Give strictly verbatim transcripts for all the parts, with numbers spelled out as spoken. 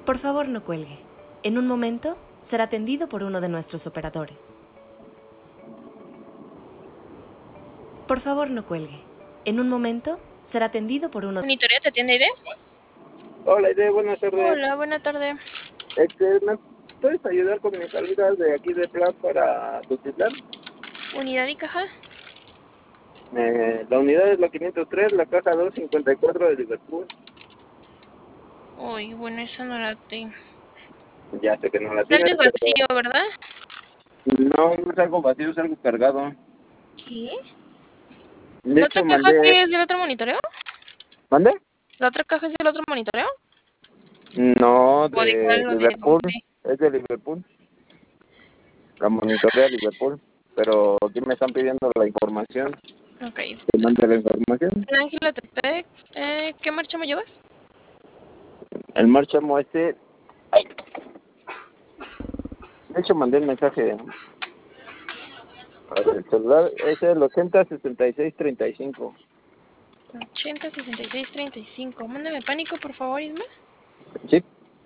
Por favor, no cuelgue. En un momento será atendido por uno de nuestros operadores. Por favor, no cuelgue. En un momento será atendido por uno... ¿Monitorea te atiende Aide? Hola, Aide, buenas tardes. Hola, buena tarde. Este, ¿me puedes ayudar con mi salida de aquí de Plan para Tutitlán? ¿Unidad y caja? Eh, la unidad es la quinientos tres, la caja doscientos cincuenta y cuatro de Liverpool. Uy, bueno, esa no la tengo. Ya sé que no la tienes, Sale vacío, ¿verdad? no, no es algo vacío, es algo cargado. ¿Qué? De ¿La hecho, otra caja mandé... qué es del otro monitoreo? ¿Mande? ¿La otra caja es del otro monitoreo? No, ¿O de de cuál lo de Liverpool, dónde? es de Liverpool. La monitorea Liverpool, pero aquí me están pidiendo la información. Ok. ¿Te mande la información? En Ángela Tepec, eh, ¿qué marcha me llevas? El marchamo este... Ay. De hecho, mandé el mensaje. A ver, el celular es el ochenta sesenta y seis treinta y cinco. ochenta sesenta y seis treinta y cinco. Mándame pánico, por favor, Isma. Sí.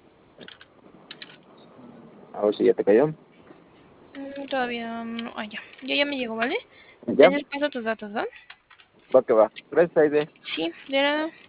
A ver si ya te cayó. Mm, todavía no. Ah, ya. Ya, ya me llegó, ¿vale? ¿Ya? Tienes paso tus datos, ¿va? Va que va. Gracias, Aide. Sí, de nada.